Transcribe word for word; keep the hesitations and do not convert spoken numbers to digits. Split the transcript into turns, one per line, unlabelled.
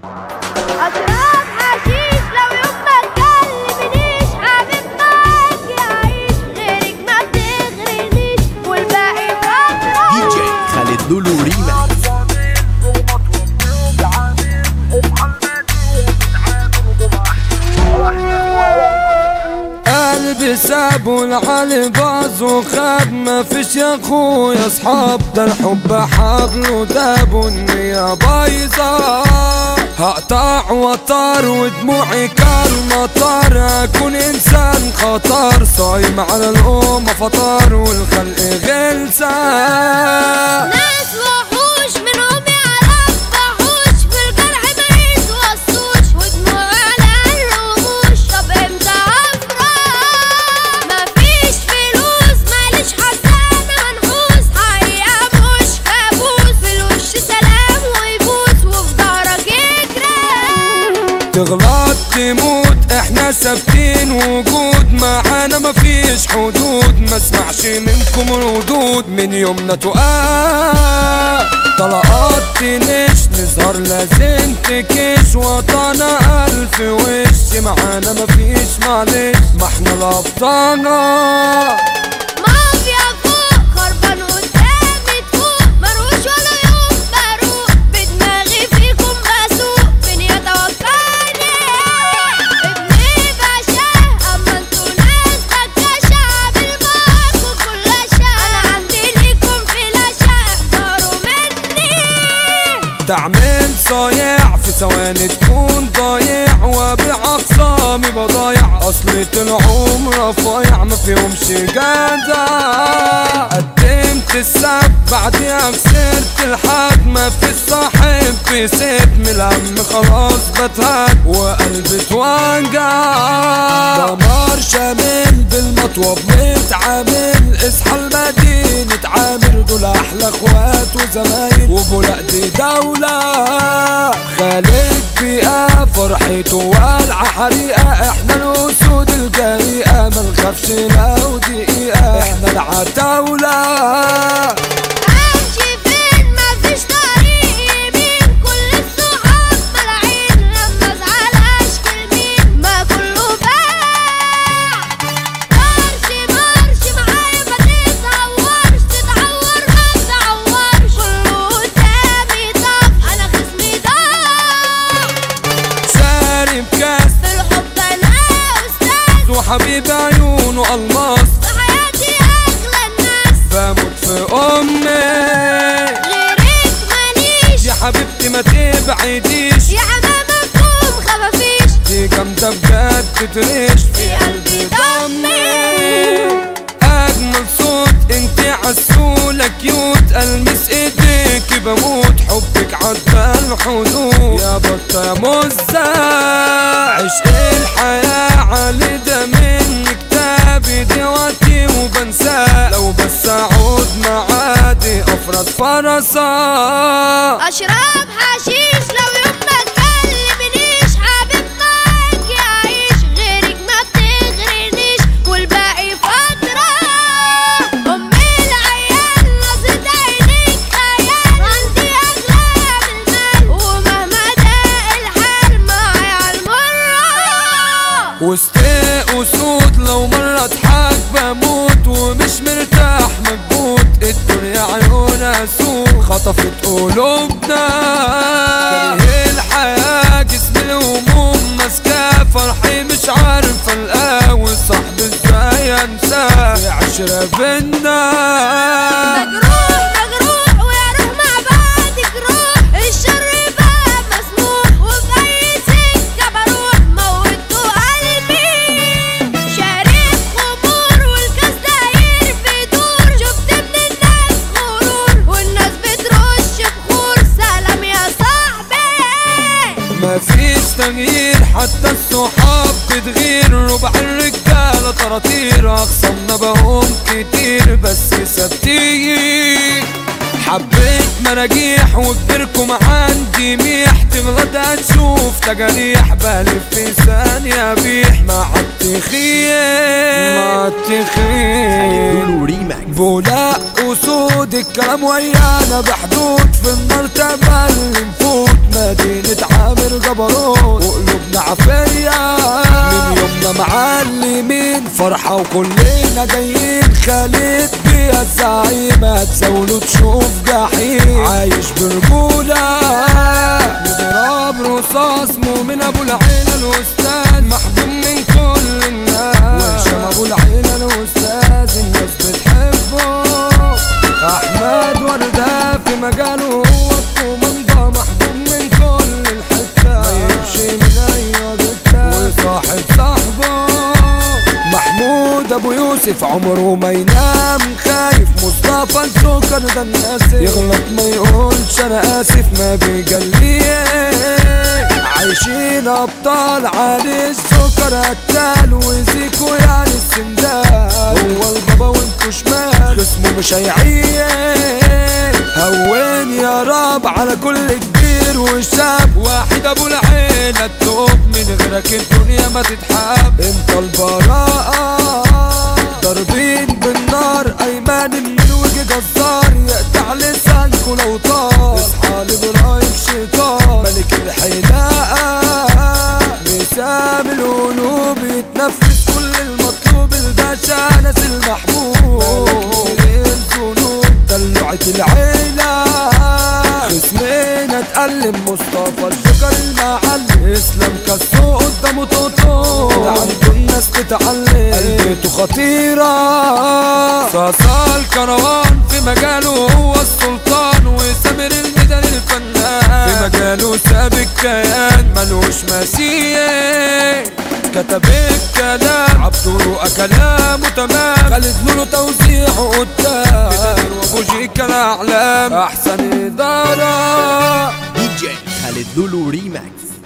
أشرب حشيش لو يوم ما تكلمنيش، حبيب معاك يعيش، غيرك ما بتغرنيش والباقي فترة.
دي جي خالد لولو ريماكس.
قلبي ساب والعلي باظ وخاب، ما فيش يا اخويا اصحاب، ده الحب حبل وداب والنية بايظة. هقطع وطار ودموعي كالمطر، اكون انسان خطر صايم على الامة فطار والخلق غلسة.
ناس وحوش منهم يعرف فحوش، في الجرح ما يتوصوش ودموع على الرموش. طب امتى افرح؟ مفيش فلوس ماليش حسانة منحوس، حقيقة مش كابوس، في الوش سلام ويبوس وفي ظهرك يجري.
تغلط تموت احنا ثابتين وجود، معانا مفيش حدود، ما اسمعش منكم ردود من يومنا تقال. طلقات تنش نظهر لازم تكش، وطنا الف وش، معانا مفيش معلش ما احنا الابطال.
مافيا فوق خربان قدامي تفوق، مروش ولا يوم بروق، بدماغي فيكم بسوق، فين يتوكلني ابني باشا. اما انتوا ناس بكاشة، عامل معاكوا كل شا، انا عندي ليكم فلاشة، احذروا مني.
تعمل صايع في ثواني تكون ضايع، وابيع اخصامي بضايع، اصلي طلعوا رفايع ما فيهمش جدع. قدمت السب بعديها خسرت الحد، ما في الصاحب في ست من الهم خلاص بتهد وقلبي اتوجع. دمار شامل بالمطوب متعامل، اصحى المدينة عامر، دول احلى اخوات وزمايل وبولاق دي دولة. خالد بيئة فرحته والعة حريقة، احنا الاسود الجريئة ما نخافش لو دقيقة، احنا العتاولة.
امشي فين مفيش طريق يمين، كل الصحاب ملاعين، لما ازعل اشكي لمين، ما كله باع. مارش مارش معايا ما تتهورش، تتعور ما تتعورش، كله قدامي طف، انا خصمي ضاع.
شارب كاس
في الحب انا استاذ،
وحبيب عيونه الماس،
في حياتي اغلى الناس،
بموت في امي.
غيرك ماليش،
يا حبيبتي ما تبعديش،
يا حمامة فوم خفافيش،
دي جامدة بجد تريش في قلبي ضمي. اجمل صوت انتي عسولة كيوت، المس ايديكي بموت، حبك عدى الحدود يا بطة يا مزة. عشق الحياة علي ده من كتابي دلوقتي وبنساه، لو بس اعود معادي افرس فرسا.
اشرب حشيش لو يوم ما تكلمنيش، حبيب معاك يعيش، غيرك ما بتغرنيش والباقي فترة. ام العيال نظرة عينيك خيال، عندي اغلى من المال، ومهما ضاق الحال معايا عالمرة.
وسط اسود لو مرة اضحك بموت، ومش مرتاح مكبوت، الدنيا عيونها سوق خطفت قلوبنا. كاره الحياة جسم الهموم ماسكاه، فرحي مش عارف القاه، وصاحبي ازاي انساه، في عشرة بينا.
مجروح مجروح ويا روح مع بعض جروح، الشر بقى مسموح، وفي اي سكة بروح موتوا قلبي. شارب خمور والكاس داير بدور، شفت من الناس غرور والناس بترش بخور، سلام يا صاحبي.
مفيش تغيير حتى الصحاب بتغير، ربع الرجالة طراطير، اخصمنا بقوم كتير بس ثابتين. حبيت مراجيح وكبركم عندي ميح، تغلط هتشوف تجاريح، بلف في ثانية بيح مع التخيل مع التخيل.
لولو ريماكس.
بولاق اسود الكلام ويانا بحدود، في المرتبة اللي نفوت، مدينة عامر وكلنا جايين خالد بيها الزعيم هتزاوله تشوف جحيم عايش برجولة نضرب رصاص مؤمن ابو العيلة الاستاذ محبوب من كل الناس وهشام ابو العيلة الاستاذ الناس بتحبه احمد وردة في مجاله هو الكوماندا محبوب من كل الحتة ما يمشي من اي حتة وصاحب صاحبه محمود ابو يوسف عمره ما ينام خايف مصطفى السكر ده الناس يغلط ما يقولش انا اسف ما بيجليه عايشين ابطال علي السكر قتال وزيكو يعني السندال هو البابا وانتو شمال خصمه مش هيعيش هون يا رب على كل كبير وشاب واحد ابو العيلة التوب من غيرك الدنيا ما تتحب انت البراءة ضاربين بالنار ايمان من وجه جزار يقطع لسانكو لو طار اصحى لابراهيم شيطان ملك الحلاقة مسام القلوب يتنفس كل المطلوب الباشا ناس المحبوب ملك الذنوب دلوعة العيلة خصمنا اتألم مصطفى الشجر المعلم اسلام كالسوق قدامه توتو عنده الناس تتعلم قلبته خطيرة صاصا الكروان في مجاله هو السلطان وسامر الميدان الفنان في مجاله ساب الكيان ملوش مثيل كتب الكلام عبدو كلامه تمام خالد لولو توزيعه قدام بدر وابوجيكا الاعلام احسن اداره
دي جي خالد لولو ريماكس.